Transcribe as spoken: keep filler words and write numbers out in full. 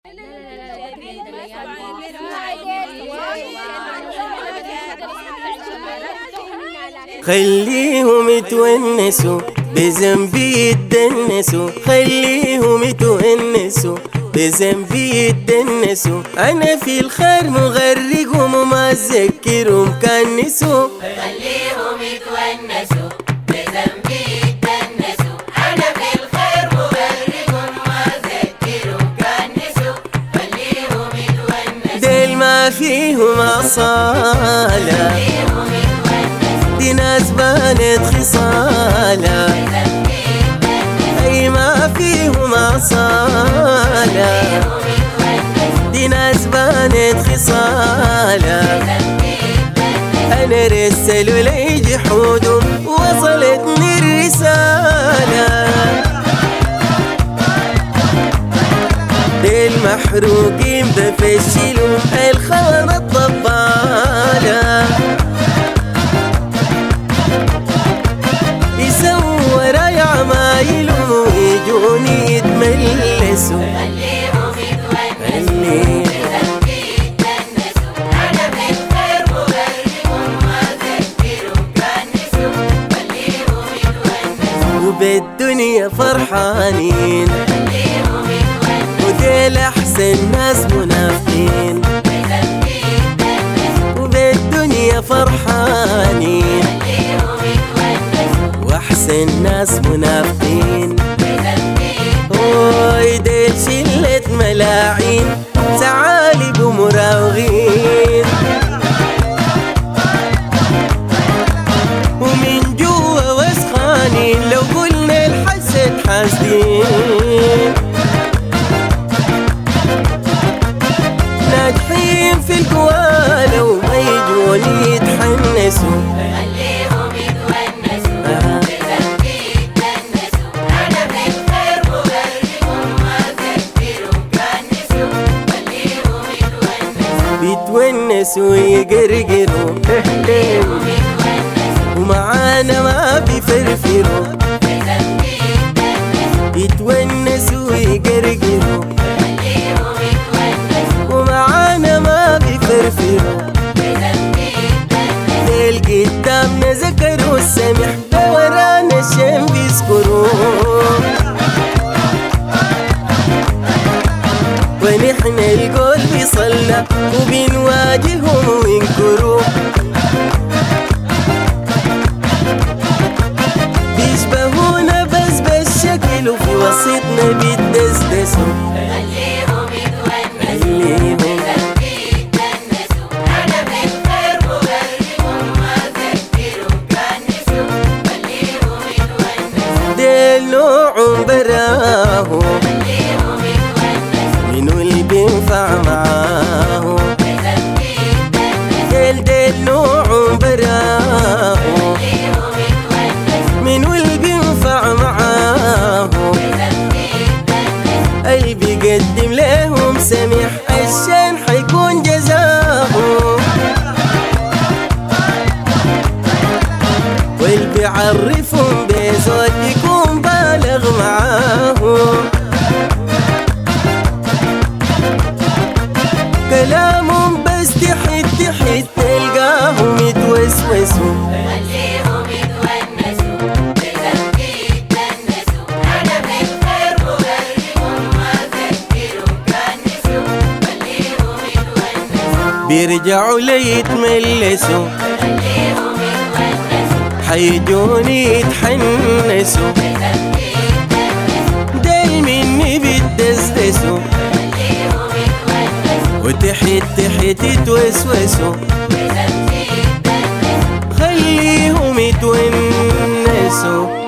خليهم يتونسوا بذنبي يتدنسوا، خليهم يتونسوا بذنبي يتدنسوا. أنا في الخير مغرقهم وما أذكرهم كنسوا. خليهم يتونسوا بذنبي يتدنسوا، أنا في الخير مغرقهم وما أذكرهم كنسوا. خليهم يتونسوا ديل ما فيهم أصالة، دي ناس بانت خصالة، أي ما فيهم أصالة، دي ناس بانت خصالة. أنا رسلوا لي جحودهم وصلتني الرسالة، دي المحروقين بفشلهم الخونة الطبالة. عمايلهم ويجوني يتملسوا. خليهم يتونسوا بذنبي يتدنسوا، أنا بالخير مغرقهم وما أذكرهم كنسوا. خليهم يتونسوا وبالدنيا فرحانين، خليهم يتونسوا وديل أحسن ناس منافقين. بذنبي يتدنسوا وبالدنيا فرحانين، أحسن ناس منافقين. اوي ديل شلة ملاعين ثعالب ومراوغين، ومن جوا وسخانين لو قلنا الحسد حاسدين. ناجحين في القوالة وما يجون يتحنسوا. بيتونسوا يقرقروا ومعانا ما بيفرفروا. بيتونسوا يقرقروا ومعانا ما بيفرفروا. ديل قدامنا ذكروا السمح ورانا الشم بيذكروا، ونحن القول بيصلى وبنواجههم وينكروا. بيشبهونا بس بالشكل وفي وسطنا بيتدسدسوا. خليهم يتونسوا بذنبي يتدنسوا، أنا بالخير مغرقهم وما أذكرهم كنسوا. خليهم يتونسوا ديل نوع براهو، منو اللي بينفع معاهو. ديل ديل نوع براهو، منو اللي بينفع معاهو. اللي بيقدم لهم سميح عشان حيكون جزاهو، واللي بيعرفهم بزود يكون بالغ معاهو. كلامهم بس تحت تحت تلقاهم يتوسوسوا. خليهم يتونسوا بذنبي يتدنسوا، أنا بالخير مغرقهم وما أذكرهم كنسوا. خليهم يتونسوا بيرجعوا لي يتملسوا، خليهم يتونسوا حيجوني يتحنسوا. بذنبي يتدنسوا ديل مني بيتدسدسوا وتحت تحت يتوسوسوا. خليهم يتونسوا.